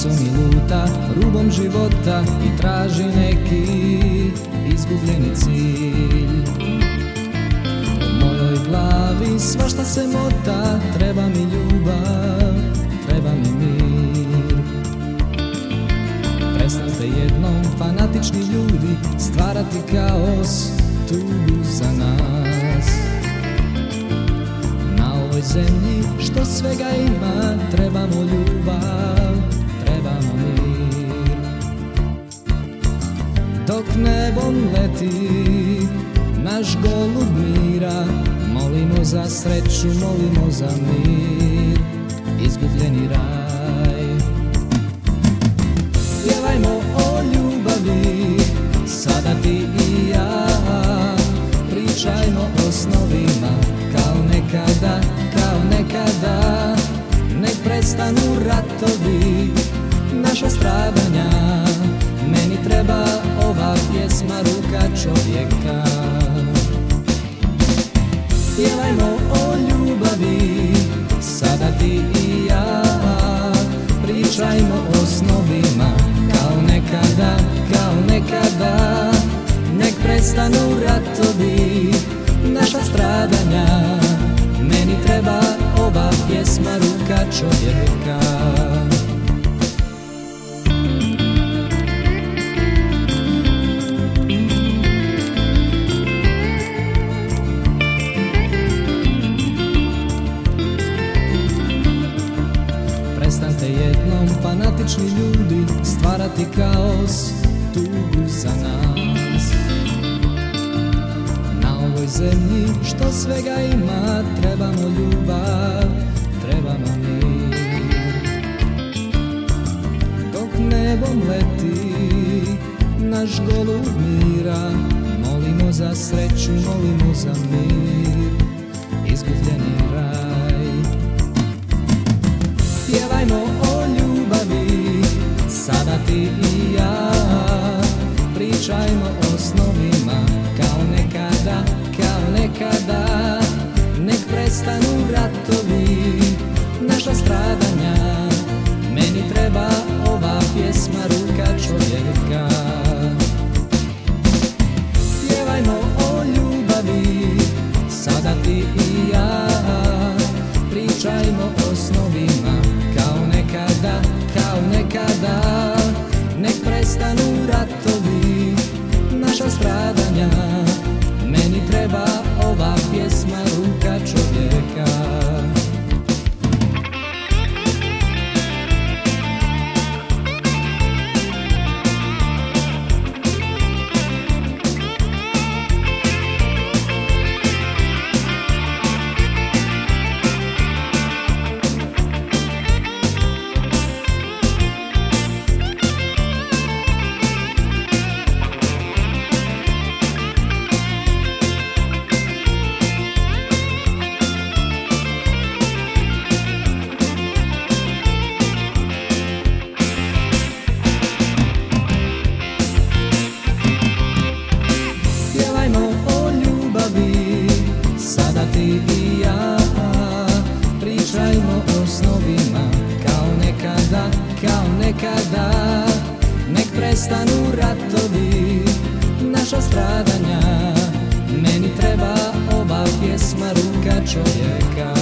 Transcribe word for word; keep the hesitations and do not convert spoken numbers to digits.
Glasom i luta rubom života i traži neki izgubljeni cilj. U mojoj glavi svašta se mota, treba mi ljubav, treba mi mir. Prestanite jednom, fanatični ljudi, stvarati kaos, tugu za nas. Na ovoj zemlji što svega ima, trebamo ljubav, trebamo mir. Dok nebom leti naš golub mira, molimo za sreću, molimo za mir, izgubljeni raj. Pjevajmo o ljubavi, sada ti i ja, pričajmo o snovima, kao nekada, kao nekada. Nek prestanu ratovi, naša stradanja, meni treba ova pjesma, ruka čovjeka. Pjevajmo o ljubavi, sada ti i ja, pričajmo o snovima, kao nekada, kao nekada. Nek prestanu ratovi, naša stradanja, meni treba ova pjesma, ruka čovjeka. Prestanite jednom, fanatični ljudi, stvarati kaos, tugu za nas. Na ovoj zemlji što svega ima, trebamo ljubav, trebamo mir. Dok nebom leti naš golub mira, molimo za sreću, molimo za mir, izgubljeni raj. Pjevajmo o ljubavi, sada ti i ja, pričajmo o snovima, kao nekada, kao nekada. Nek prestanu ratovi, naša stradanja, meni treba ova pjesma, ruka čovjeka. Pjevajmo o ljubavi, sada ti i ja, pričajmo o snovima, kao nekada, kao nekada. Nek prestanu ratovi, naša stradanja, meni treba ova pjesma, ruka čovjeka. Sada ti i ja, pričajmo o snovima, kao nekada, kao nekada. Nek prestanu ratovi, naša stradanja, meni treba ova pjesma, ruka čovjeka.